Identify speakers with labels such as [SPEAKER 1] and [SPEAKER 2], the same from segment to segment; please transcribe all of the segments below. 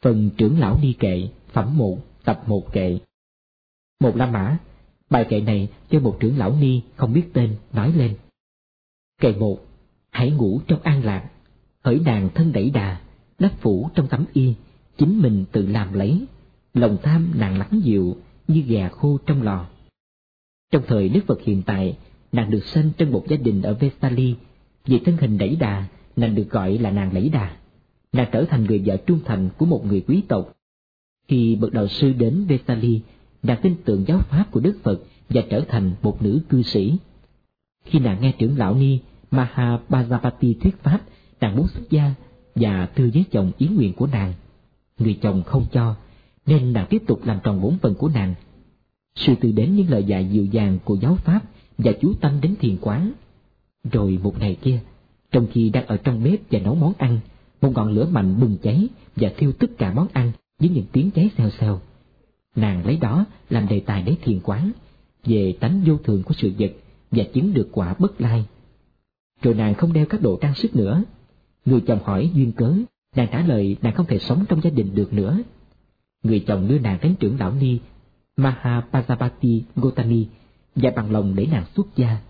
[SPEAKER 1] Phần trưởng lão ni kệ, phẩm 1, tập 1 kệ. Một La Mã, bài kệ này cho một trưởng lão ni không biết tên nói lên. Kệ 1. Hãy ngủ trong an lạc, hỡi nàng thân đẩy đà, đắp phủ trong tấm y, chính mình tự làm lấy, lòng tham nàng lắng dịu như gà khô trong lò. Trong thời Đức Phật hiện tại, nàng được sinh trong một gia đình ở Vesali. Vì thân hình đẩy đà, nàng được gọi là nàng đẩy đà. Nàng trở thành người vợ trung thành của một người quý tộc. Khi bậc đạo sư đến Vesali, nàng tin tưởng giáo pháp của Đức Phật và trở thành một nữ cư sĩ. Khi nàng nghe trưởng lão ni Mahapajapati thuyết pháp, nàng muốn xuất gia và thưa với chồng ý nguyện của nàng. Người chồng không cho, nên nàng tiếp tục làm tròn bổn phận của nàng. Sư từ đến những lời dạy dịu dàng của giáo pháp và chú tâm đến thiền quán. Rồi một ngày kia, trong khi đang ở trong bếp và nấu món ăn, một ngọn lửa mạnh bùng cháy và thiêu tất cả món ăn với những tiếng cháy xèo xèo. Nàng lấy đó làm đề tài để thiền quán về tánh vô thường của sự vật và chứng được quả bất lai. Rồi nàng không đeo các đồ trang sức nữa. Người chồng hỏi duyên cớ, nàng trả lời nàng không thể sống trong gia đình được nữa. Người chồng đưa nàng đến trưởng lão ni Mahapajapati Gotami và bằng lòng để nàng xuất gia.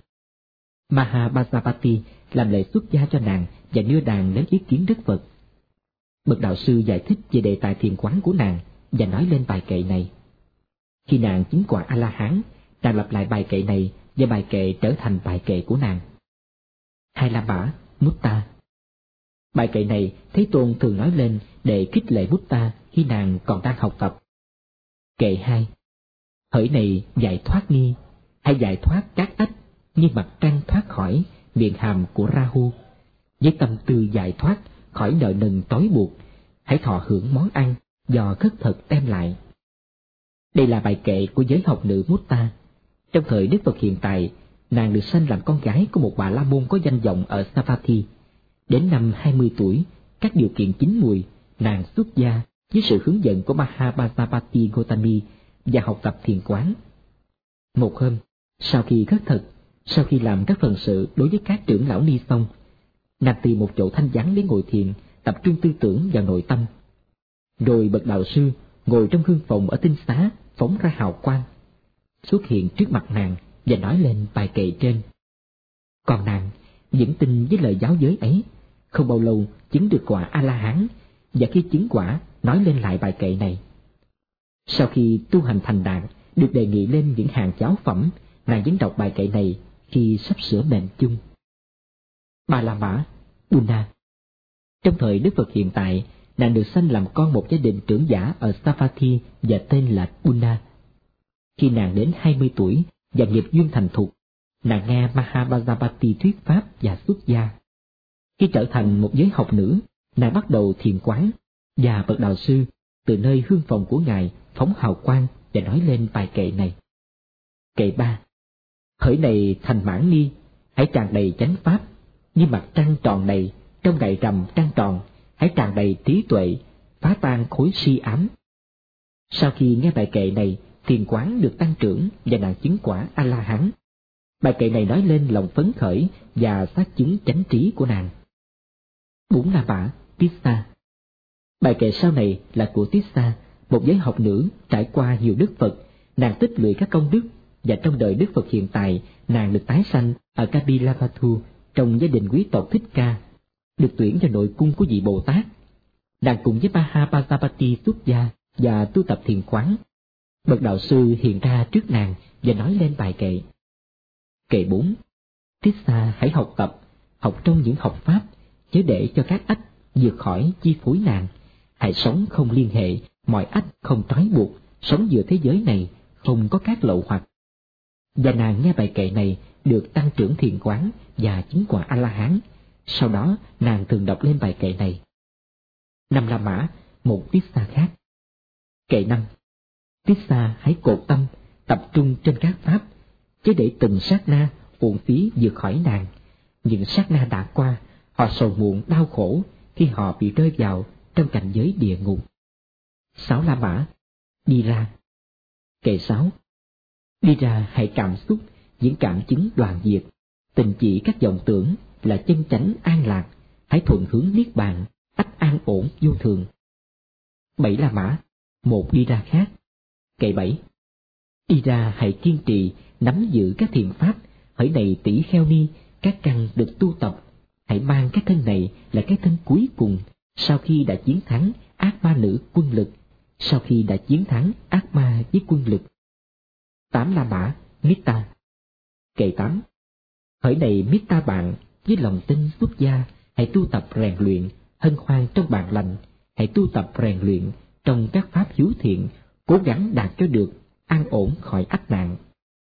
[SPEAKER 1] Mahapajapati làm lễ xuất gia cho nàng và đưa nàng đến ý kiến Đức Phật. Bậc đạo sư giải thích về đề tài thiền quán của nàng và nói lên bài kệ này. Khi nàng chứng quả A-la-hán, nàng lặp lại bài kệ này và bài kệ trở thành bài kệ của nàng. Hai La Mã, Mutta. Bài kệ này Thế Tôn thường nói lên để khích lệ Mutta khi nàng còn đang học tập. Kệ 2. Hỡi này giải thoát ni, hãy giải thoát các ách như mặt trăng thoát khỏi miệng hàm của Rahu. Với tâm tư giải thoát khỏi nợ nần trói buộc, hãy thọ hưởng món ăn do khất thực đem lại. Đây là bài kệ của giới học nữ Mutta. Trong thời Đức Phật hiện tại, nàng được sanh làm con gái của một bà la môn có danh vọng ở Savatthi. Đến năm 20 tuổi, các điều kiện chín mùi, nàng xuất gia với sự hướng dẫn của Mahapajapati Gotami và học tập thiền quán. Một hôm, sau khi khất thực, sau khi làm các phần sự đối với các trưởng lão ni xong, nàng tìm một chỗ thanh vắng để ngồi thiền, tập trung tư tưởng vào nội tâm. Rồi bậc đạo sư ngồi trong hương phòng ở tinh xá phóng ra hào quang, xuất hiện trước mặt nàng và nói lên bài kệ trên. Còn nàng vững tin với lời giáo giới ấy, không bao lâu chứng được quả A-la-hán, và khi chứng quả nói lên lại bài kệ này. Sau khi tu hành thành đạt, được đề nghị lên những hàng cháo phẩm, nàng vẫn đọc bài kệ này khi sắp sửa mệnh chung. Ba La Mã, Unna. Trong thời Đức Phật hiện tại, nàng được sanh làm con một gia đình trưởng giả ở Savatthi và tên là Unna. Khi nàng đến 20 tuổi và nghiệp duyên thành thục, nàng nghe Mahapajapati thuyết pháp và xuất gia. Khi trở thành một giới học nữ, nàng bắt đầu thiền quán, và bậc đạo sư từ nơi hương phòng của ngài phóng hào quang và nói lên bài kệ này. Kệ 3. Hỡi này thành mãn ni, hãy tràn đầy chánh pháp, như mặt trăng tròn đầy trong ngày rằm trăng tròn, hãy tràn đầy trí tuệ, phá tan khối si ám. Sau khi nghe bài kệ này, thiền quán được tăng trưởng và nàng chứng quả A-la-hán. Bài kệ này nói lên lòng phấn khởi và xác chứng chánh trí của nàng. 4 La Mã, Tissa. Bài kệ sau này là của Tissa, một giới học nữ trải qua nhiều đức Phật. Nàng tích lũy các công đức, và trong đời Đức Phật hiện tại, nàng được tái sanh ở Kapilavatthu trong gia đình quý tộc Thích Ca, được tuyển vào nội cung của vị Bồ Tát. Nàng cùng với Mahapajapati xuất gia và tu tập thiền quán. Bậc đạo sư hiện ra trước nàng và nói lên bài kệ. Kệ 4. Tissa hãy học tập, học trong những học pháp, chớ để cho các ách vượt khỏi chi phối nàng. Hãy sống không liên hệ, mọi ách không trói buộc, sống giữa thế giới này không có các lậu hoặc. Và nàng nghe bài kệ này được tăng trưởng thiền quán và chứng quả A-la-hán. Sau đó nàng thường đọc lên bài kệ này. 5 La Mã, một Tissa khác. Kệ 5. Tissa hãy cột tâm, tập trung trên các pháp, chứ để từng sát na uổng phí vượt khỏi nàng. Những sát na đã qua, họ sầu muộn đau khổ khi họ bị rơi vào trong cảnh giới địa ngục. 6 La Mã, đi ra. Kệ 6. Đi ra hãy cảm xúc những cảm chứng đoàn diệt, tình chỉ các vọng tưởng là chân chánh an lạc, hãy thuận hướng niết bàn, ách an ổn vô thường. 7 La Mã, một đi ra khác. Kệ 7. Đi ra hãy kiên trì nắm giữ các thiền pháp, hỡi này tỷ kheo ni, các căn được tu tập, hãy mang cái thân này là cái thân cuối cùng sau khi đã chiến thắng ác ma nữ quân lực, sau khi đã chiến thắng ác ma với quân lực. 8 La Mã, Mitta. Kệ 8. Hỡi này Mitta bạn, với lòng tin xuất gia, hãy tu tập rèn luyện, hân hoan trong bạn lành, hãy tu tập rèn luyện trong các pháp hiếu thiện, cố gắng đạt cho được an ổn khỏi ách nạn.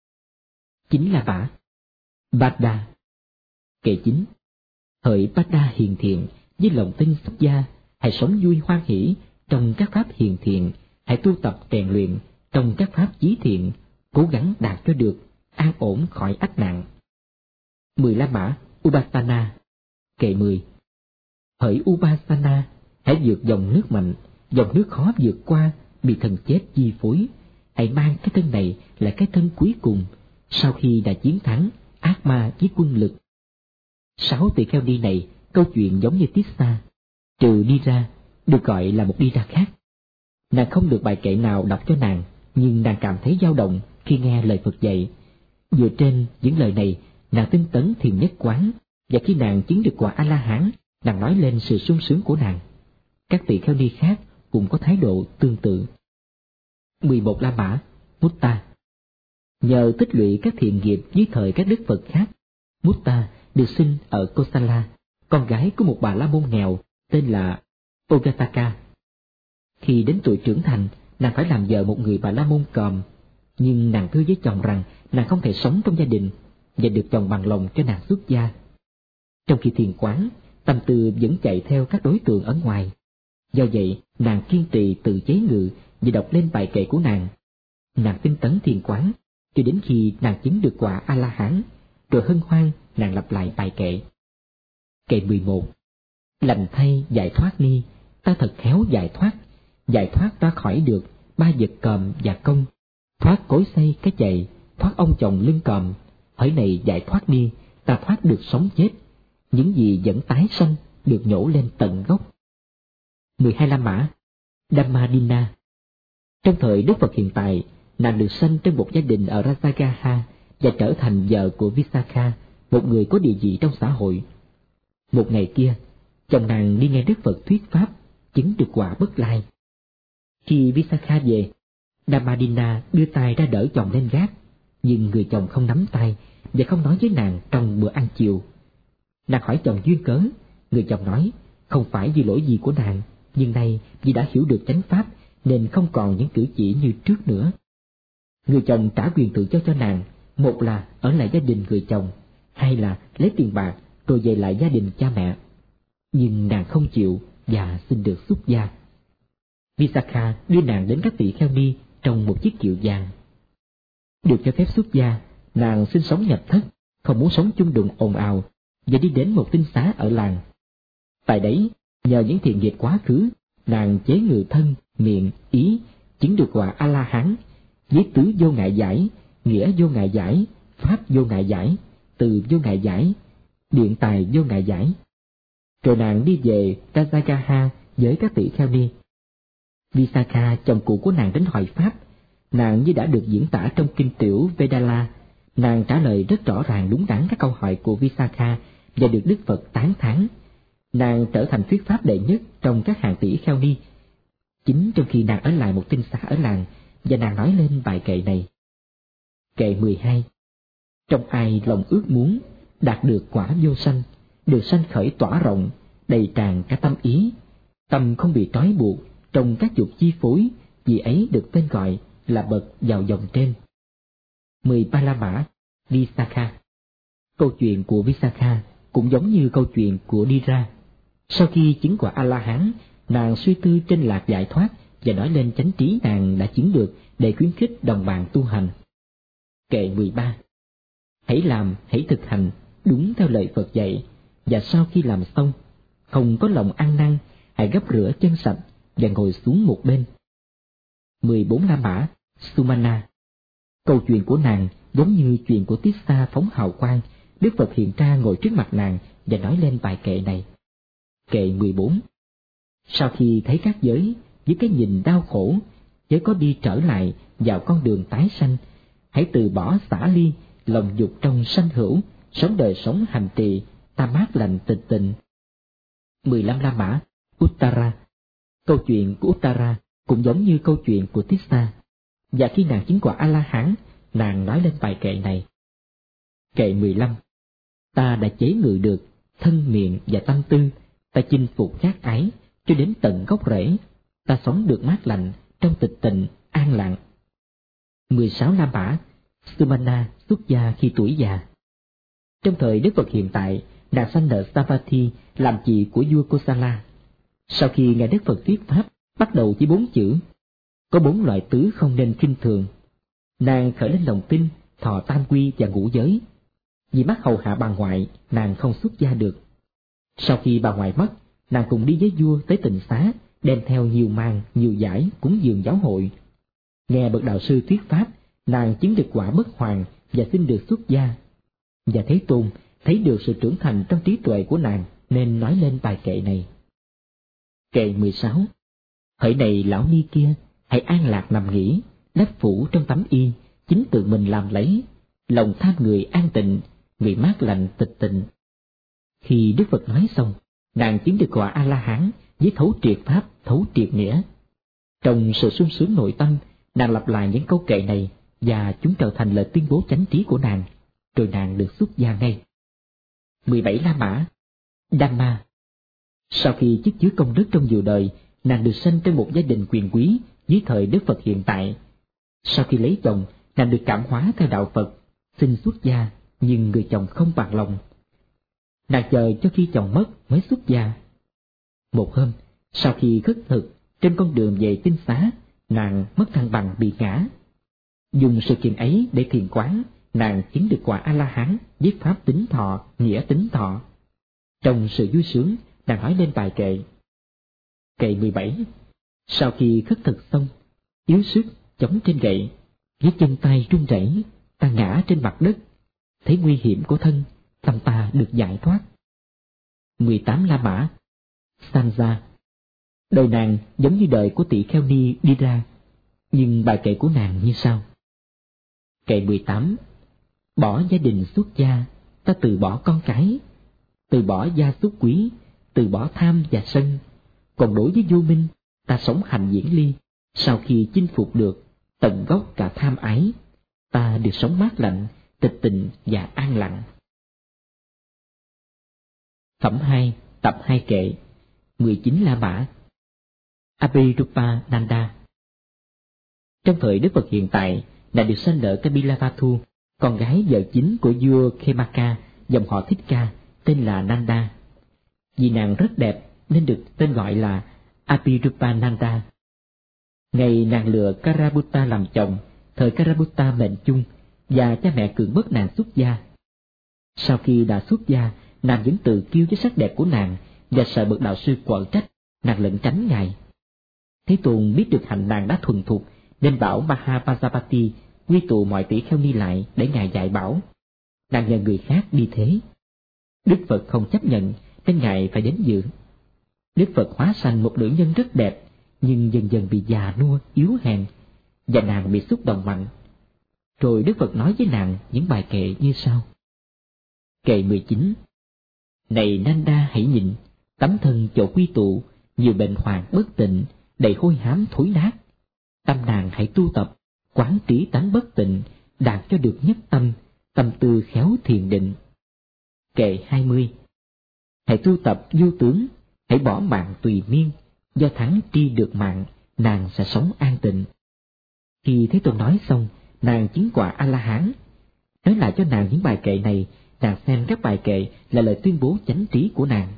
[SPEAKER 1] 9 La Mã, Bada. Kệ 9. Hỡi Bada hiền thiện, với lòng tin xuất gia, hãy sống vui hoan hỷ trong các pháp hiền thiện, hãy tu tập rèn luyện trong các pháp chí thiện, cố gắng đạt cho được an ổn khỏi ách nạn. 10 La Mã, Upasana. Kệ 10. Hỡi Upasana, hãy vượt dòng nước mạnh, dòng nước khó vượt qua, bị thần chết chi phối, hãy mang cái thân này là cái thân cuối cùng sau khi đã chiến thắng ác ma với quân lực. 6 tỳ kheo ni này câu chuyện giống như Tissa, trừ đi ra được gọi là một đi ra khác. Nàng không được bài kệ nào đọc cho nàng, nhưng nàng cảm thấy dao động khi nghe lời Phật dạy. Dựa trên những lời này, nàng tinh tấn thiền nhất quán, và khi nàng chứng được quả A-la-hán, nàng nói lên sự sung sướng của nàng. Các tỳ kheo ni khác cũng có thái độ tương tự. 11 La Mã, Mutta. Nhờ tích lũy các thiện nghiệp dưới thời các đức Phật khác, Mutta được sinh ở Kosala, con gái của một bà la môn nghèo tên là Ogataka. Khi đến tuổi trưởng thành, nàng phải làm vợ một người bà la môn còm, nhưng nàng thưa với chồng rằng nàng không thể sống trong gia đình và được chồng bằng lòng cho nàng xuất gia. Trong khi thiền quán, tâm tư vẫn chạy theo các đối tượng ở ngoài. Do vậy, nàng kiên trì tự chế ngự và đọc lên bài kệ của nàng. Nàng tinh tấn thiền quán cho đến khi nàng chứng được quả A-la-hán, rồi hân hoan nàng lặp lại bài kệ. Kệ 11. Lành thay giải thoát ni, ta thật khéo giải thoát ra khỏi được ba vật còm và công, thoát cối xay cái chạy, thoát ông chồng lưng còm, hỡi này giải thoát ni, ta thoát được sống chết, những gì vẫn tái sanh được nhổ lên tận gốc. 12 La Mã, Dhammadina. Trong thời Đức Phật hiện tại, nàng được sanh trong một gia đình ở Rajagaha và trở thành vợ của Visakha, một người có địa vị trong xã hội. Một ngày kia, chồng nàng đi nghe Đức Phật thuyết pháp, chứng được quả Bất Lai. Khi Visakha về, Dhammadina đưa tay ra đỡ chồng lên gác, nhưng người chồng không nắm tay và không nói với nàng trong bữa ăn chiều. Nàng hỏi chồng duyên cớ, người chồng nói không phải vì lỗi gì của nàng, nhưng nay vì đã hiểu được chánh pháp nên không còn những cử chỉ như trước nữa. Người chồng trả quyền tự do cho nàng, một là ở lại gia đình người chồng, hai là lấy tiền bạc rồi về lại gia đình cha mẹ. Nhưng nàng không chịu và xin được xuất gia. Visakha đưa nàng đến các tỷ kheo ni trong một chiếc kiệu vàng. Được cho phép xuất gia, nàng sinh sống nhập thất, không muốn sống chung đụng ồn ào, và đi đến một tinh xá ở làng. Tại đấy, nhờ những thiện nghiệp quá khứ, nàng chế ngự thân, miệng, ý, chứng được quả A-la-hán, với tứ vô ngại giải, nghĩa vô ngại giải, pháp vô ngại giải, từ vô ngại giải, điện tài vô ngại giải. Rồi nàng đi về Rajagaha với các tỷ kheo ni. Visakha, chồng cũ của nàng đến hỏi pháp, nàng như đã được diễn tả trong kinh tiểu Vedala. Nàng trả lời rất rõ ràng đúng đắn các câu hỏi của Visakha và được Đức Phật tán thán. Nàng trở thành thuyết pháp đệ nhất trong các hàng tỷ kheo ni, chính trong khi nàng ở lại một tinh xá ở làng, và nàng nói lên bài kệ này. Kệ 12. Trong ai lòng ước muốn đạt được quả vô sanh, được sanh khởi tỏa rộng, đầy tràn cả tâm ý, tâm không bị trói buộc trong các dục chi phối, vì ấy được tên gọi là bậc vào dòng trên. 13 La Mã, Visakha. Câu chuyện của Visakha cũng giống như câu chuyện của Dira. Sau khi chứng quả A-la-hán, nàng suy tư trên lạc giải thoát và nói lên chánh trí nàng đã chứng được để khuyến khích đồng bạn tu hành. Kệ 13. Hãy làm, hãy thực hành đúng theo lời Phật dạy, và sau khi làm xong, không có lòng ăn năn, hãy gấp rửa chân sạch và ngồi xuống một bên. 14 La Mã, Sumana. Câu chuyện của nàng giống như chuyện của Tissa phóng hào quang. Đức Phật hiện ra ngồi trước mặt nàng và nói lên bài kệ này. Kệ 14. Sau khi thấy các giới với cái nhìn đau khổ, chớ có đi trở lại vào con đường tái sanh. Hãy từ bỏ xả ly, lòng dục trong sanh hữu, sống đời sống hành trì, ta mát lành tịch tịnh. 15 La Mã Uttara. Câu chuyện của Uttara cũng giống như câu chuyện của Tissa, và khi nàng chứng quả A-la-hán, nàng nói lên bài kệ này. Kệ 15. Ta đã chế ngự được thân, miệng và tâm tư, ta chinh phục khát ái cho đến tận gốc rễ, ta sống được mát lành trong tịch tịnh an lặng. 16 La Mã Sumana xuất gia khi tuổi già. Trong thời Đức Phật hiện tại, nàng sanh nợ Savatthi làm chị của vua Kosala. Sau khi nghe Đức Phật thuyết pháp bắt đầu với 4 chữ, có 4 loại tứ không nên khinh thường, nàng khởi lên lòng tin, thọ tam quy và ngũ giới. Vì mắc hầu hạ bà ngoại, nàng không xuất gia được. Sau khi bà ngoại mất, nàng cùng đi với vua tới Tịnh Xá, đem theo nhiều màn, nhiều giải cúng dường giáo hội. Nghe bậc đạo sư thuyết pháp, nàng chứng được quả bất hoàn và xin được xuất gia. Và Thế Tôn thấy được sự trưởng thành trong trí tuệ của nàng, nên nói lên bài kệ này. Kệ 16. Hỡi này lão ni kia, hãy an lạc nằm nghỉ, đắp phủ trong tấm y, chính tự mình làm lấy, lòng tham người an tịnh, người mát lành tịch tịnh. Khi Đức Phật nói xong, nàng chứng được quả A-la-hán với thấu triệt pháp, thấu triệt nghĩa. Trong sự sung sướng nội tâm, nàng lặp lại những câu kệ này, và chúng trở thành lời tuyên bố chánh trí của nàng, rồi nàng được xuất gia ngay. 17 La Mã Dhamma. Sau khi chức chứa công đức trong nhiều đời, nàng được sanh trong một gia đình quyền quý dưới thời Đức Phật hiện tại. Sau khi lấy chồng, nàng được cảm hóa theo đạo Phật, xin xuất gia, nhưng người chồng không bằng lòng. Nàng chờ cho khi chồng mất mới xuất gia. Một hôm, sau khi khất thực, trên con đường về Tinh Xá, nàng mất thăng bằng bị ngã. Dùng sự kiện ấy để thiền quán, nàng chứng được quả A-la-hán với pháp tính thọ, nghĩa tính thọ. Trong sự vui sướng, nàng nói lên bài kệ. Kệ 17. Sau khi khất thực xong, yếu sức chống trên gậy, với chân tay run rẩy, ta ngã trên mặt đất, thấy nguy hiểm của thân, tâm ta được giải thoát. 18 La Mã Sansa. Đời nàng giống như đời của tỷ kheo ni đi ra, nhưng bài kệ của nàng như sau. Kệ 18. Bỏ gia đình xuất gia, ta từ bỏ con cái, từ bỏ gia súc quý, từ bỏ tham và sân. Còn đối với vô minh, ta sống hành diễn ly, sau khi chinh phục được tận gốc cả tham ái, ta được sống mát lạnh, tịch tịnh và an lặng. Phẩm 2, tập 2 kệ 19 La Mã Abhirupa Nanda. Trong thời Đức Phật hiện tại, nàng được sanh nở Kapilavatthu, con gái vợ chính của vua Khemaka, dòng họ Thích Ca, tên là Nanda. Vì nàng rất đẹp nên được tên gọi là Abhirupa Nanda. Ngày nàng lựa Karabutta làm chồng, thời Karabutta mệnh chung, và cha mẹ cưỡng bức nàng xuất gia. Sau khi đã xuất gia, nàng vẫn tự kiêu với sắc đẹp của nàng và sợ bậc đạo sư quở trách, nàng lẩn tránh ngài. Thế Tôn biết được hạnh nàng đã thuần thục, nên bảo Mahapajapati quy tụ mọi tỷ kheo ni lại để ngài dạy bảo. Nàng nhờ người khác đi thế. Đức Phật không chấp nhận nên ngài phải đến dự. Đức Phật hóa sanh một nữ nhân rất đẹp, nhưng dần dần bị già nua, yếu hèn, và nàng bị xúc động mạnh. Rồi Đức Phật nói với nàng những bài kệ như sau. Kệ 19. Này Nanda hãy nhìn, tấm thân chỗ quy tụ, nhiều bệnh hoạn bất tịnh, đầy hôi hám thối nát. Tâm nàng hãy tu tập, quán trí tánh bất tịnh, đạt cho được nhất tâm, tâm tư khéo thiền định. Kệ 20. Hãy tu tập vô tướng, hãy bỏ mạng tùy miên, do thắng tri được mạng, nàng sẽ sống an tịnh. Khi Thế Tôn nói xong, nàng chứng quả A-la-hán. Nói lại cho nàng những bài kệ này, nàng xem các bài kệ là lời tuyên bố chánh trí của nàng.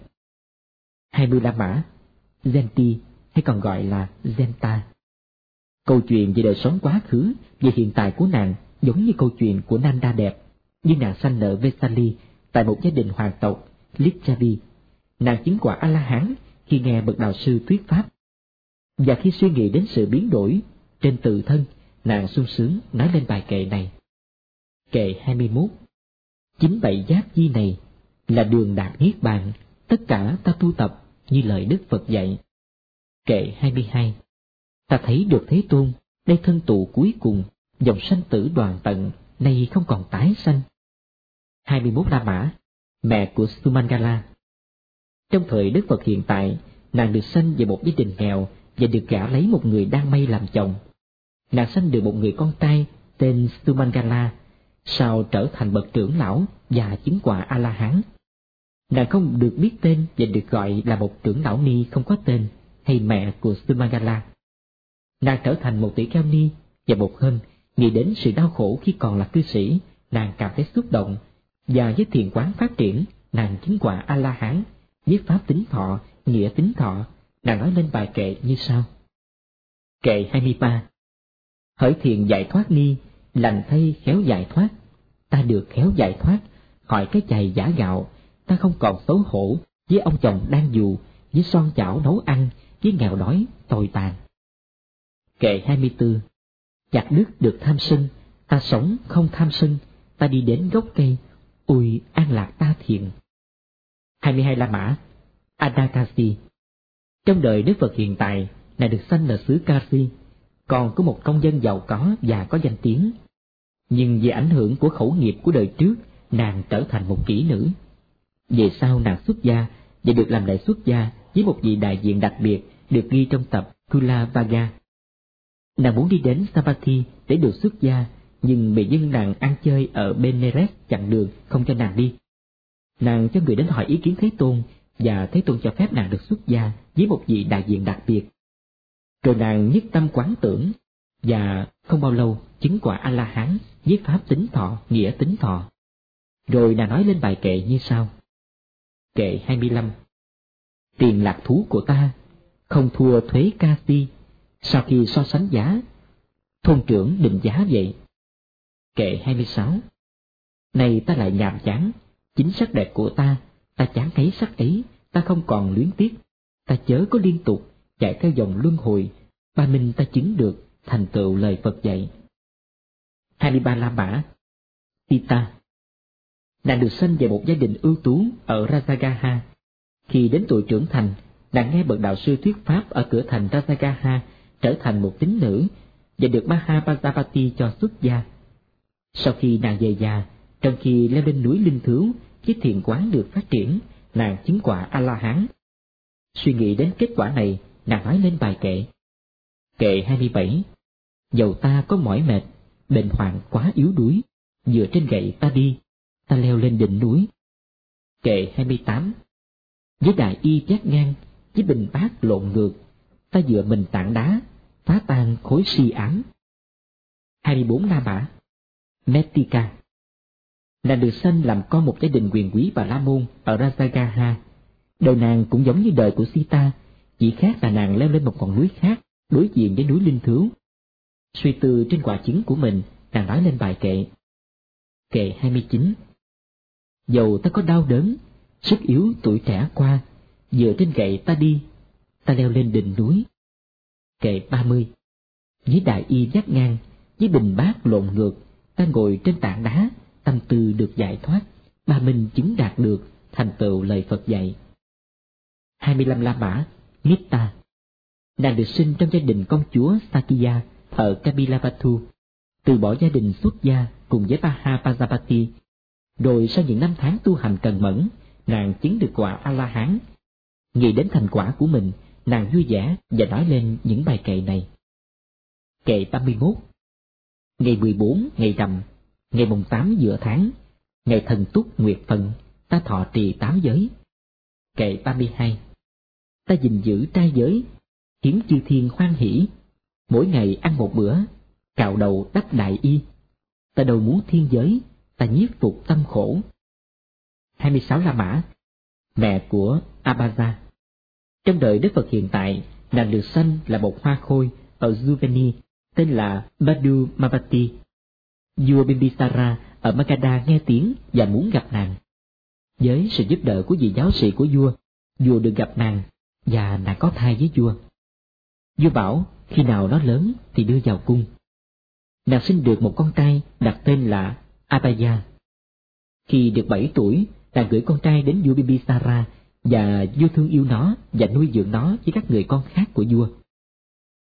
[SPEAKER 1] 20 La Mã Genti, hay còn gọi là Genta. Câu chuyện về đời sống quá khứ, về hiện tại của nàng giống như câu chuyện của Nanda đẹp, nhưng nàng sanh nở Vesali tại một gia đình hoàng tộc Licchavi. Nàng chứng quả A-la-hán khi nghe bậc đạo sư thuyết pháp. Và khi suy nghĩ đến sự biến đổi trên tự thân, nàng sung sướng nói lên bài kệ này. Kệ 21. Chính bảy giác chi này là đường đạt niết bàn, tất cả ta tu tập như lời Đức Phật dạy. Kệ 22. Ta thấy được Thế Tôn, đây thân tụ cuối cùng, dòng sanh tử đoàn tận, nay không còn tái sanh. 21 La Mã, mẹ của Sumangala. Trong thời Đức Phật hiện tại, nàng được sanh về một gia đình nghèo và được gả lấy một người đan mây làm chồng. Nàng sanh được một người con trai tên Sumangala, sau trở thành bậc trưởng lão và chứng quả A-la-hán. Nàng không được biết tên và được gọi là một trưởng lão ni không có tên, hay mẹ của Sumangala. Nàng trở thành một tỷ kheo ni, và một hôm nghĩ đến sự đau khổ khi còn là cư sĩ, nàng cảm thấy xúc động, và với thiền quán phát triển, nàng chứng quả A-la-hán, viết pháp tính thọ, nghĩa tính thọ. Nàng nói lên bài kệ như sau. Kệ 23. Hỡi thiền giải thoát ni, lành thay khéo giải thoát. Ta được khéo giải thoát, hỏi cái chày giả gạo. Ta không còn xấu hổ với ông chồng đang dù, với son chảo nấu ăn, với nghèo đói tồi tàn. Kệ 24. Chặt đứt được tham sân, ta sống không tham sân. Ta đi đến gốc cây, ôi an lạc ta thiện. 22 La Mã, Adakasi. Trong đời Đức Phật hiện tại, nàng được sanh ở xứ Kasi, còn có một công dân giàu có và có danh tiếng. Nhưng vì ảnh hưởng của khẩu nghiệp của đời trước, nàng trở thành một kỹ nữ. Về sau nàng xuất gia và được làm lễ xuất gia với một vị đại diện đặc biệt được ghi trong tập Kulavaga. Nàng muốn đi đến Savatthi để được xuất gia, nhưng bị dân nàng ăn chơi ở Benares chặn đường không cho nàng đi. Nàng cho người đến hỏi ý kiến Thế Tôn, và Thế Tôn cho phép nàng được xuất gia với một vị đại diện đặc biệt. Rồi nàng nhất tâm quán tưởng, và không bao lâu chứng quả A-la-hán, viết pháp tính thọ, nghĩa tính thọ. Rồi nàng nói lên bài kệ như sau. Kệ 25. Tiền lạc thú của ta không thua thuế Kasi, sau khi so sánh giá, thôn trưởng định giá vậy. Kệ 26. Này ta lại nhàm chán, chính sắc đẹp của ta chán thấy sắc ấy, ta không còn luyến tiếc. Ta chớ có liên tục chạy theo dòng luân hồi, ba minh ta chứng được, thành tựu lời Phật dạy. 23 La Mã, Sita. Nàng được sanh về một gia đình ưu tú ở Rajagaha. Khi đến tuổi trưởng thành, nàng nghe bậc đạo sư thuyết pháp ở cửa thành Rajagaha, trở thành một tín nữ và được Mahapajapati cho xuất gia. Sau khi nàng về già, trong khi leo lên núi Linh Thứu, chiếc thiền quán được phát triển, nàng chứng quả A-la-hán. Suy nghĩ đến kết quả này, nàng nói lên bài kệ. Kệ 27. Dầu ta có mỏi mệt, bệnh hoạn quá yếu đuối, dựa trên gậy ta đi, ta leo lên đỉnh núi. Kệ 28. Với đại y vác ngang, với bình bát lộn ngược, ta dựa mình tảng đá, phá tan khối si ám. 24 La Mã, Metika. Nàng được sanh làm con một gia đình quyền quý Bà La Môn ở Rajagaha. Đời nàng cũng giống như đời của Sita, chỉ khác là nàng leo lên một ngọn núi khác, đối diện với núi Linh Thứu. Suy tư trên quả chứng của mình, nàng nói lên bài kệ. Kệ 29. Dầu ta có đau đớn, sức yếu tuổi trẻ qua, dựa trên gậy ta đi, ta leo lên đỉnh núi. Kệ 30. Với đại y vác ngang, với bình bát lộn ngược, ta ngồi trên tảng đá, tâm tư được giải thoát, ba minh chứng đạt được, thành tựu lời Phật dạy. 25 La Mã, Nitta. Nàng được sinh trong gia đình công chúa Sakya ở Kapilavatthu, từ bỏ gia đình xuất gia cùng với Mahapajapati. Rồi sau những năm tháng tu hành cần mẫn, nàng chứng được quả A-la-hán. Nghĩ đến thành quả của mình, nàng vui vẻ và nói lên những bài kệ này. Kệ 31. Ngày 14 ngày rằm, ngày mùng 8 giữa tháng, ngày thần túc nguyệt phần, ta thọ trì 8 giới. Kệ 32. Ta gìn giữ trai giới, khiến chư thiên hoan hỷ, mỗi ngày ăn một bữa, cạo đầu đắp đại y. Ta đâu muốn thiên giới, ta nhiếp phục tâm khổ. 26 La Mã, mẹ của Abhaja. Trong đời Đức Phật hiện tại, nàng được sanh là một hoa khôi ở Juveni, tên là Badu Mavati. Vua Bimbisara ở Magadha nghe tiếng và muốn gặp nàng. Với sự giúp đỡ của vị giáo sĩ của vua, vua được gặp nàng và nàng có thai với vua. Vua bảo khi nào nó lớn thì đưa vào cung. Nàng sinh được một con trai đặt tên là Abhaya. Khi được 7 tuổi, nàng gửi con trai đến vua Bimbisara và vua thương yêu nó và nuôi dưỡng nó với các người con khác của vua.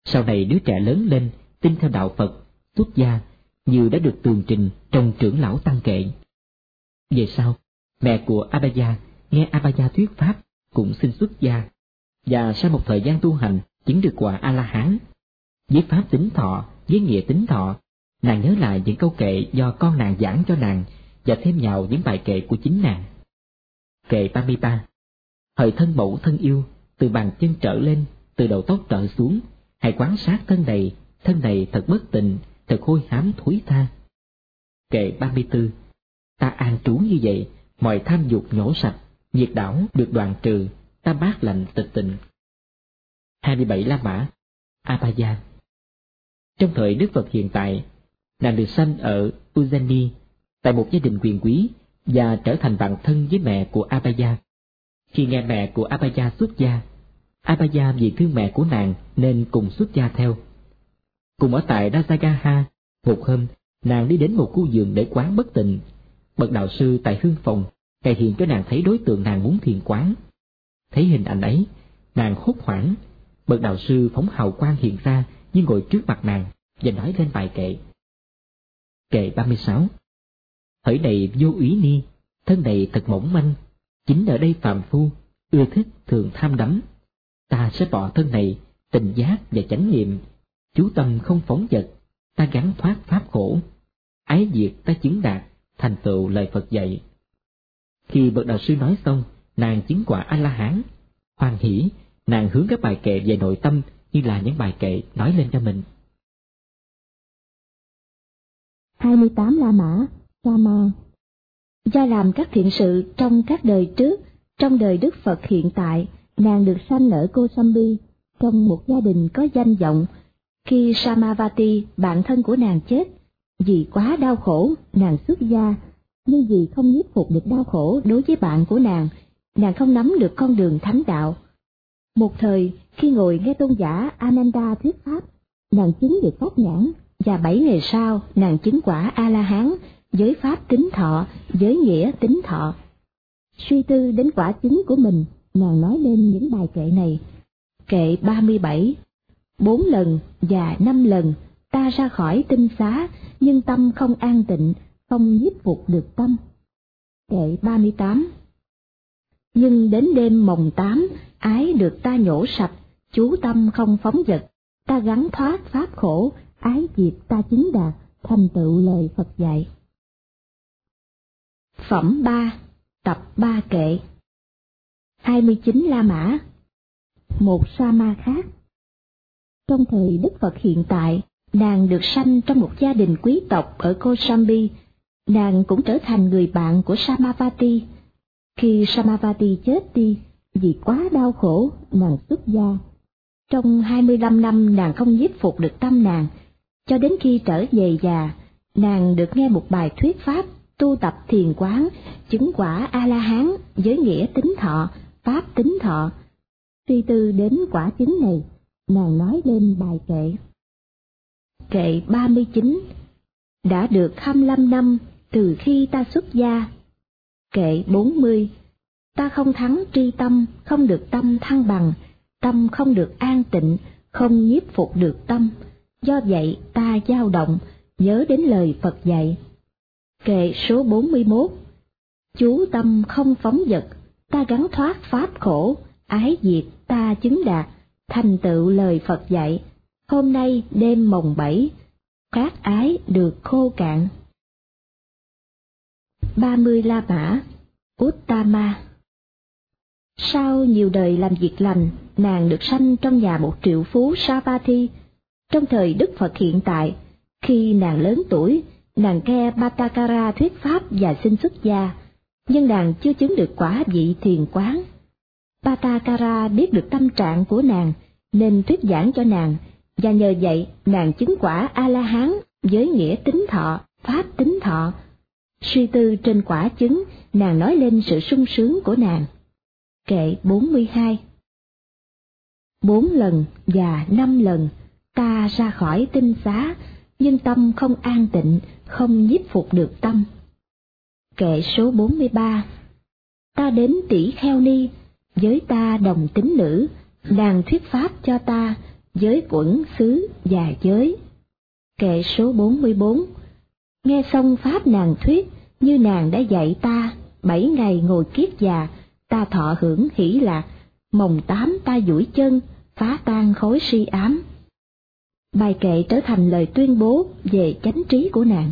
[SPEAKER 1] Sau này đứa trẻ lớn lên, tin theo đạo Phật, xuất gia, như đã được tường trình trong trưởng lão tăng kệ. Về sau, mẹ của Abhaya nghe Abhaya thuyết pháp, cũng xin xuất gia, và sau một thời gian tu hành chứng được quả A-la-hán. Với pháp tính thọ, với nghĩa tính thọ, nàng nhớ lại những câu kệ do con nàng giảng cho nàng và thêm vào những bài kệ của chính nàng. Kệ 33. Hỡi thân mẫu thân yêu, từ bàn chân trở lên, từ đầu tóc trở xuống, hãy quan sát thân này thật bất tịnh, thật hôi hám thối tha. Kệ 34. Ta an trú như vậy, mọi tham dục nhổ sạch, nhiệt đảo được đoạn trừ, ta mát lạnh tịch tịnh. 27 La Mã Abhaya. Trong thời Đức Phật hiện tại, nàng được sanh ở Ujjaini, tại một gia đình quyền quý, và trở thành bạn thân với mẹ của Abhaya. Khi nghe mẹ của Abhaya xuất gia, Abhaya vì thương mẹ của nàng nên cùng xuất gia theo. Cùng ở tại Rajagaha, một hôm nàng đi đến một khu vườn để quán bất tịnh. Bậc đạo sư tại hương phòng cày hiện cho nàng thấy đối tượng nàng muốn thiền quán. Thấy hình ảnh ấy, nàng hốt hoảng. Bậc đạo sư phóng hào quang hiện ra như ngồi trước mặt nàng và nói lên bài kệ. Kệ 36. Hỡi này vô úy ni, thân này thật mỏng manh, chính ở đây phàm phu ưa thích thường tham đắm. Ta sẽ bỏ thân này, tình giác và chánh niệm, chú tâm không phóng dật, ta gắn thoát pháp khổ, ái diệt ta chứng đạt, thành tựu lời Phật dạy. Khi bậc đạo sư nói xong, nàng chứng quả A-la-hán. Hoan hỷ, nàng hướng các bài kệ về nội tâm như là những bài kệ nói lên cho mình.
[SPEAKER 2] 28 La Mã Rama. Do làm các thiện sự trong các đời trước, trong đời Đức Phật hiện tại, nàng được sanh ở Kosambi, trong một gia đình có danh vọng. Khi Samavati, bạn thân của nàng chết, vì quá đau khổ, nàng xuất gia, nhưng vì không nhiếp phục được đau khổ đối với bạn của nàng không nắm được con đường thánh đạo. Một thời, khi ngồi nghe tôn giả Ananda thuyết pháp, nàng chứng được pháp nhãn, và 7 ngày sau, nàng chứng quả A-la-hán với pháp tính thọ, với nghĩa tính thọ. Suy tư đến quả chứng của mình, nàng nói lên những bài kệ này. Kệ 37. 4 lần và 5 lần ta ra khỏi tinh xá, nhưng tâm không an tịnh, không nhiếp phục được tâm. Kệ 38. Nhưng đến đêm mồng 8, ái được ta nhổ sạch, chú tâm không phóng dật, ta gắn thoát pháp khổ, ái diệt ta chứng đạt, thành tựu lời Phật dạy. Phẩm 3. Tập 3 kệ. 29 La Mã. Một Sa-ma khác. Trong thời Đức Phật hiện tại, nàng được sanh trong một gia đình quý tộc ở Kosambi. Nàng cũng trở thành người bạn của Samavati. Khi Samavati chết đi, vì quá đau khổ, nàng xuất gia. Trong 25 năm nàng không nhiếp phục được tâm nàng, cho đến khi trở về già, nàng được nghe một bài thuyết pháp, tu tập thiền quán, chứng quả A-la-hán với nghĩa tính thọ, pháp tính thọ. Suy tư đến quả chứng này, nàng nói lên bài kệ. Kệ 39. Đã được 25 năm từ khi ta xuất gia. Kệ 40. Ta không thắng tri tâm, không được tâm thăng bằng, tâm không được an tịnh, không nhiếp phục được tâm, do vậy ta dao động, nhớ đến lời Phật dạy. Kệ số 41. Chú tâm không phóng dật, ta gắn thoát pháp khổ, ái diệt ta chứng đạt, thành tựu lời Phật dạy. Hôm nay đêm mồng 7, các ái được khô cạn. 30 La Mã Uttama. Sau nhiều đời làm việc lành, nàng được sanh trong nhà một triệu phú Savatthi. Trong thời Đức Phật hiện tại, khi nàng lớn tuổi, nàng nghe Bhattakara thuyết pháp và xin xuất gia, nhưng nàng chưa chứng được quả vị thiền quán. Bhattakara biết được tâm trạng của nàng, nên thuyết giảng cho nàng, và nhờ vậy nàng chứng quả A-la-hán với nghĩa tính thọ, pháp tính thọ. Suy tư trên quả chứng, nàng nói lên sự sung sướng của nàng. Kệ 42. 4 lần và 5 lần ta ra khỏi tinh xá, nhưng tâm không an tịnh, không nhiếp phục được tâm. Kệ số 43. Ta đến Tỷ Kheo Ni, với ta đồng tính nữ, nàng thuyết pháp cho ta, giới quẩn xứ và giới. Kệ số 44. Nghe xong pháp nàng thuyết, như nàng đã dạy ta, 7 ngày ngồi kiết già, ta thọ hưởng hỷ lạc, mồng 8 ta duỗi chân, phá tan khối si ám. Bài kệ trở thành lời tuyên bố về chánh trí của nàng.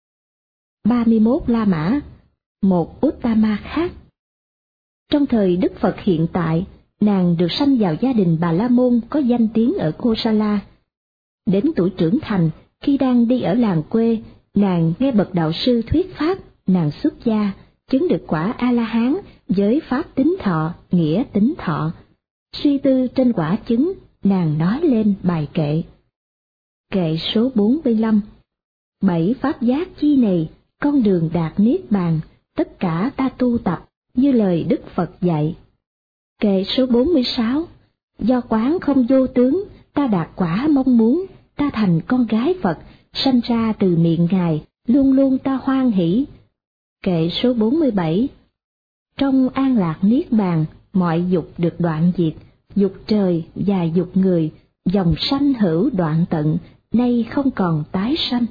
[SPEAKER 2] 31 La Mã, một Uttama khác. Trong thời Đức Phật hiện tại, nàng được sanh vào gia đình Bà La Môn có danh tiếng ở Kosala. Đến tuổi trưởng thành, khi đang đi ở làng quê, nàng nghe bậc đạo sư thuyết pháp, nàng xuất gia, chứng được quả A-la-hán với pháp tín thọ, nghĩa tín thọ. Suy tư trên quả chứng, nàng nói lên bài kệ. Kệ số 45. 7 pháp giác chi này, con đường đạt niết bàn, tất cả ta tu tập, như lời Đức Phật dạy. Kệ số 46. Do quán không vô tướng, ta đạt quả mong muốn, ta thành con gái Phật, sanh ra từ miệng Ngài, luôn luôn ta hoan hỷ. Kệ số 47. Trong an lạc niết bàn, mọi dục được đoạn diệt, dục trời và dục người, dòng sanh hữu đoạn tận, nay không còn tái sanh.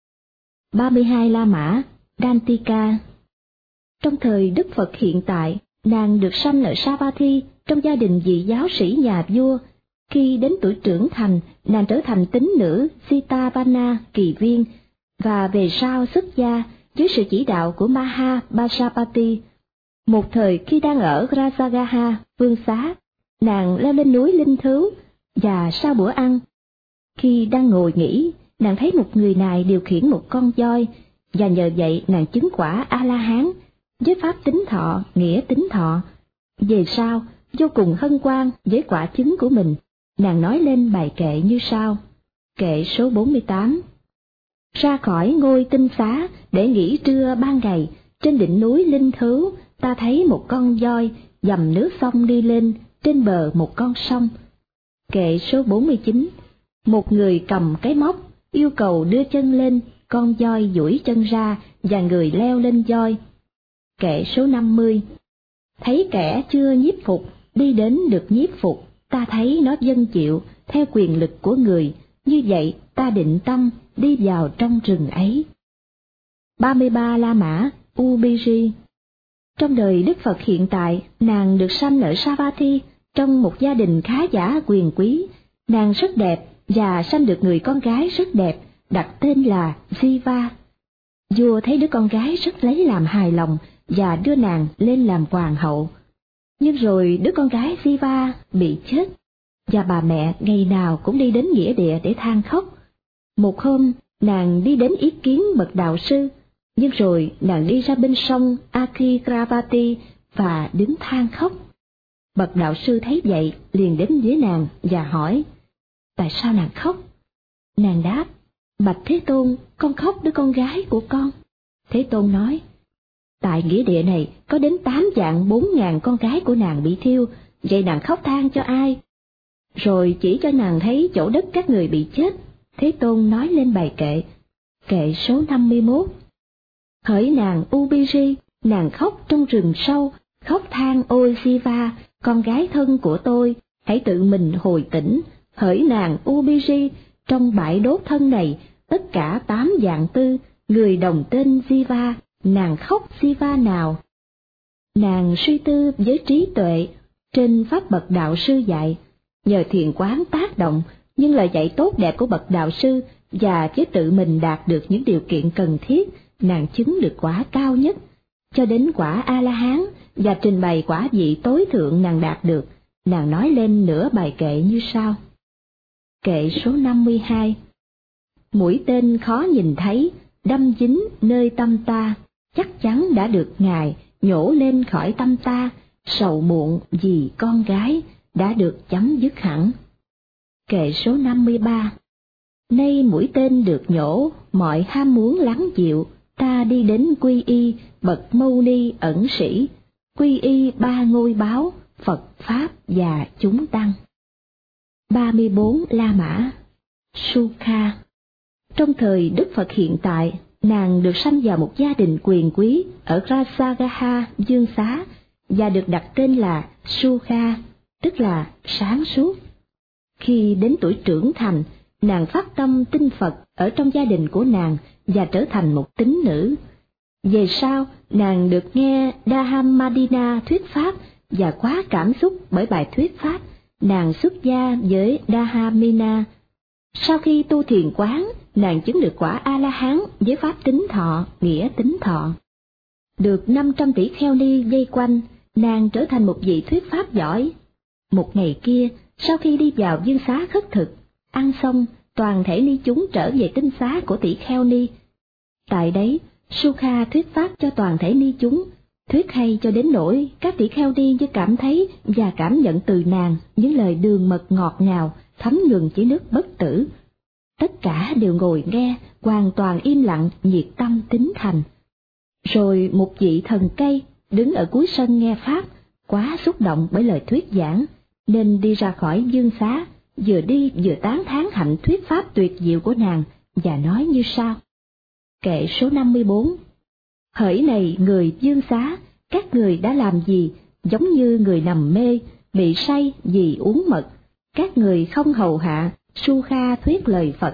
[SPEAKER 2] 32 La Mã, Dantika. Trong thời Đức Phật hiện tại, nàng được sanh ở Savatthi trong gia đình vị giáo sĩ nhà vua. Khi đến tuổi trưởng thành, nàng trở thành tín nữ Sitavana Kỳ Viên, và về sau xuất gia dưới sự chỉ đạo của Maha Basapati. Một thời khi đang ở Rajagaha, vương xá, nàng leo lên núi Linh Thứu, và sau bữa ăn, khi đang ngồi nghỉ, nàng thấy một người này điều khiển một con voi, và nhờ vậy nàng chứng quả A-la-hán với pháp tín thọ, nghĩa tín thọ. Về sau, vô cùng hân hoan với quả chứng của mình, nàng nói lên bài kệ như sau. Kệ số 48. Ra khỏi ngôi tinh xá để nghỉ trưa ban ngày, trên đỉnh núi Linh Thứu, ta thấy một con voi dầm nước sông đi lên trên bờ một con sông. Kệ số 49. Một người cầm cái móc, yêu cầu đưa chân lên, con voi duỗi chân ra và người leo lên voi. Kệ số 50. Thấy kẻ chưa nhiếp phục, đi đến được nhiếp phục, ta thấy nó vâng chịu theo quyền lực của người, như vậy ta định tâm đi vào trong rừng ấy. 33 La Mã, Ubiri. Trong đời Đức Phật hiện tại, nàng được sanh ở Savatthi trong một gia đình khá giả quyền quý. Nàng rất đẹp và sanh được người con gái rất đẹp, đặt tên là Jiva. Vua thấy đứa con gái rất lấy làm hài lòng và đưa nàng lên làm hoàng hậu. Nhưng rồi đứa con gái Jiva bị chết, và bà mẹ ngày nào cũng đi đến nghĩa địa để than khóc. Một hôm, nàng đi đến ý kiến bậc đạo sư, nhưng rồi nàng đi ra bên sông Akikravati và đứng than khóc. Bậc đạo sư thấy vậy liền đến với nàng và hỏi, tại sao nàng khóc? Nàng đáp, bạch Thế Tôn, con khóc đứa con gái của con. Thế Tôn nói, tại nghĩa địa này có đến 8.400.000 con gái của nàng bị thiêu, vậy nàng khóc than cho ai? Rồi chỉ cho nàng thấy chỗ đất các người bị chết. Thế Tôn nói lên bài kệ. Kệ số 51. Hỡi nàng Ubiri, nàng khóc trong rừng sâu, khóc than ôi Siva, con gái thân của tôi, hãy tự mình hồi tỉnh. Hỡi nàng Ubiri, trong bãi đốt thân này, tất cả 8 vạn tư, người đồng tên Siva, nàng khóc Siva nào? Nàng suy tư với trí tuệ, trên pháp bậc đạo sư dạy, nhờ thiền quán tác động, nhưng lời dạy tốt đẹp của bậc đạo sư và với tự mình đạt được những điều kiện cần thiết, nàng chứng được quả cao nhất, cho đến quả A-la-hán và trình bày quả vị tối thượng nàng đạt được. Nàng nói lên nửa bài kệ như sau. Kệ số 52. Mũi tên khó nhìn thấy, đâm dính nơi tâm ta, chắc chắn đã được Ngài nhổ lên khỏi tâm ta, sầu muộn vì con gái đã được chấm dứt hẳn. Kệ số 53. Nay mũi tên được nhổ, mọi ham muốn lắng dịu, ta đi đến quy y bậc mâu ni ẩn sĩ, quy y 3 ngôi báo, Phật Pháp và chúng tăng. 34 La Mã, Sukha. Trong thời Đức Phật hiện tại, nàng được sanh vào một gia đình quyền quý ở Rajagaha Dương Xá và được đặt tên là Sukha, tức là sáng suốt. Khi đến tuổi trưởng thành, nàng phát tâm tin Phật ở trong gia đình của nàng và trở thành một tín nữ. Về sau, nàng được nghe Dahamadina thuyết pháp và quá cảm xúc bởi bài thuyết pháp, nàng xuất gia với Dahamina. Sau khi tu thiền quán, nàng chứng được quả A-la-hán với pháp tín thọ, nghĩa tín thọ. Được 500 tỷ kheo ni vây quanh, nàng trở thành một vị thuyết pháp giỏi. Một ngày kia, sau khi đi vào dương xá khất thực, ăn xong, toàn thể ni chúng trở về tinh xá của tỷ kheo ni. Tại đấy, Sukha thuyết pháp cho toàn thể ni chúng, thuyết hay cho đến nỗi các tỷ kheo ni như cảm thấy và cảm nhận từ nàng những lời đường mật ngọt ngào, thấm nhuần chỉ nước bất tử. Tất cả đều ngồi nghe, hoàn toàn im lặng, nhiệt tâm tín thành. Rồi một vị thần cây đứng ở cuối sân nghe pháp, quá xúc động bởi lời thuyết giảng, nên đi ra khỏi dương xá, vừa đi vừa tán thán hạnh thuyết pháp tuyệt diệu của nàng, và nói như sau. Kệ số 54. Hỡi này người dương xá, các người đã làm gì, giống như người nằm mê, bị say vì uống mật, các người không hầu hạ, Sukha thuyết lời Phật.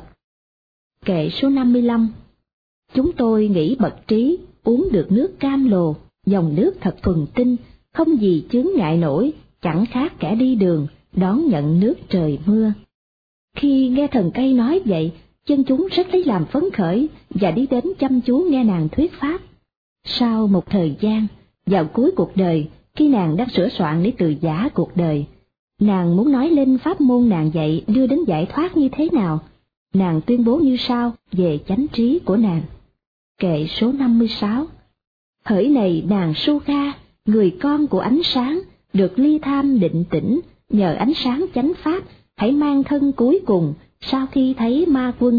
[SPEAKER 2] Kệ số 55. Chúng tôi nghĩ bậc trí, uống được nước cam lồ, dòng nước thật thuần tinh, không gì chướng ngại nổi, chẳng khác kẻ đi đường, đón nhận nước trời mưa. Khi nghe thần cây nói vậy, dân chúng rất lấy làm phấn khởi và đi đến chăm chú nghe nàng thuyết pháp. Sau một thời gian, vào cuối cuộc đời, khi nàng đang sửa soạn để từ giã cuộc đời, nàng muốn nói lên pháp môn nàng dạy đưa đến giải thoát như thế nào. Nàng tuyên bố như sau về chánh trí của nàng. Kệ số 56. Hỡi này nàng Sukha, người con của ánh sáng, được ly tham định tĩnh, nhờ ánh sáng chánh pháp, hãy mang thân cuối cùng sau khi thấy ma quân.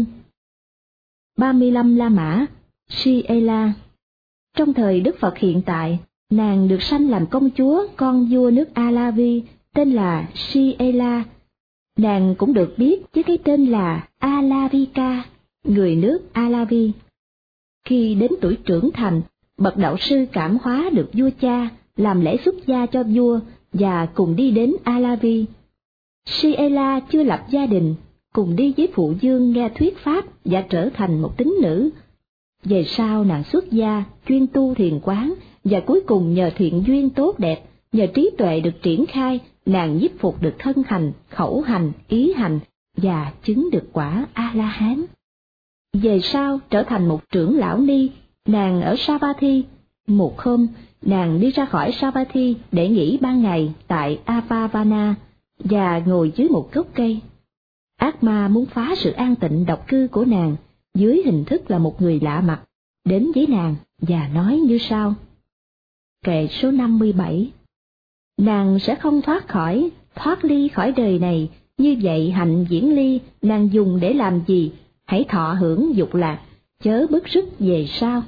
[SPEAKER 2] 35 La Mã, Siela. Trong thời Đức Phật hiện tại, nàng được sanh làm công chúa con vua nước Alavi, tên là Siela. Nàng cũng được biết với cái tên là Alavika, người nước Alavi. Khi đến tuổi trưởng thành, bậc đạo sư Cảm Hóa được vua cha làm lễ xuất gia cho vua và cùng đi đến Alavi. Siela chưa lập gia đình, cùng đi với phụ vương nghe thuyết pháp và trở thành một tín nữ. Về sau nàng xuất gia, chuyên tu thiền quán, và cuối cùng nhờ thiện duyên tốt đẹp, nhờ trí tuệ được triển khai, nàng nhiếp phục được thân hành, khẩu hành, ý hành, và chứng được quả A-la-hán. Về sau trở thành một trưởng lão ni, nàng ở Savatthi. Một hôm, nàng đi ra khỏi Savatthi để nghỉ ban ngày tại Apavana, và ngồi dưới một gốc cây. Ác ma muốn phá sự an tịnh độc cư của nàng, dưới hình thức là một người lạ mặt, đến với nàng và nói như sau. Kệ số 57. Nàng sẽ không thoát ly khỏi đời này, như vậy hạnh diễn ly nàng dùng để làm gì, hãy thọ hưởng dục lạc, chớ bức rứt về sau.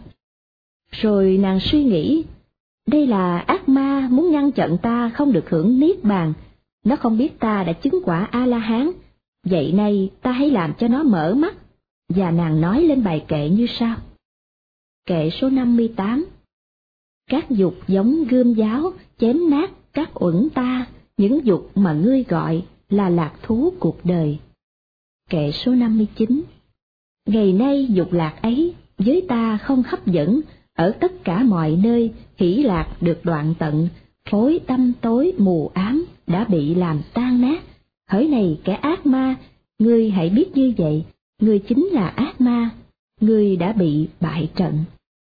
[SPEAKER 2] Rồi nàng suy nghĩ, đây là ác ma muốn ngăn chặn ta không được hưởng niết bàn, nó không biết ta đã chứng quả A-la-hán, vậy nay ta hãy làm cho nó mở mắt. Và nàng nói lên bài kệ như sau. Kệ số 58. Các dục giống gươm giáo, chém nát các uẩn ta, những dục mà ngươi gọi là lạc thú cuộc đời. Kệ số 59. Ngày nay dục lạc ấy, với ta không hấp dẫn, ở tất cả mọi nơi, hỷ lạc được đoạn tận, khối tâm tối mù ám đã bị làm tan nát. Hỡi này kẻ ác ma, ngươi hãy biết như vậy, ngươi chính là ác ma, ngươi đã bị bại trận.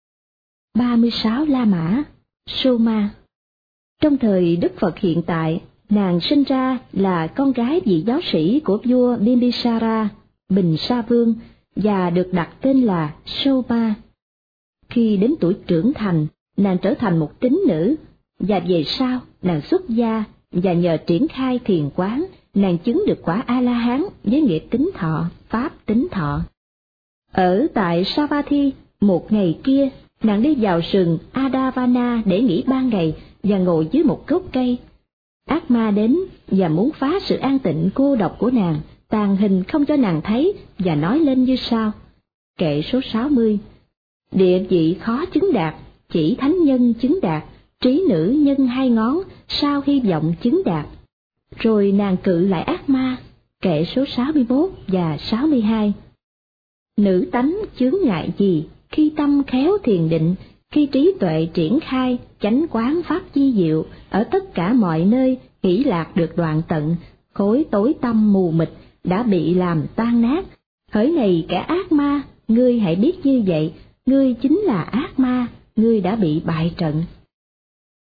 [SPEAKER 2] 36 La Mã, Soma. Trong thời Đức Phật hiện tại, nàng sinh ra là con gái vị giáo sĩ của vua Bimbisara, Bình Sa Vương, và được đặt tên là Soma. Khi đến tuổi trưởng thành, nàng trở thành một tín nữ, và về sau nàng xuất gia, và nhờ triển khai thiền quán, nàng chứng được quả A-la-hán với nghĩa tín thọ, pháp tín thọ. Ở tại Savatthi, một ngày kia, nàng đi vào rừng Adavana để nghỉ ban ngày và ngồi dưới một gốc cây. Ác ma đến và muốn phá sự an tịnh cô độc của nàng, tàn hình không cho nàng thấy và nói lên như sau. Kệ số 60. Địa vị khó chứng đạt, chỉ thánh nhân chứng đạt, trí nữ nhân hai ngón, sao hy vọng chứng đạt. Rồi nàng cự lại ác ma, Kệ số 61 và 62. Nữ tánh chướng ngại gì, khi tâm khéo thiền định, khi trí tuệ triển khai, chánh quán pháp chi diệu, ở tất cả mọi nơi, hỷ lạc được đoạn tận, khối tối tâm mù mịt, đã bị làm tan nát. Hỡi này kẻ ác ma, ngươi hãy biết như vậy, ngươi chính là ác ma, ngươi đã bị bại trận.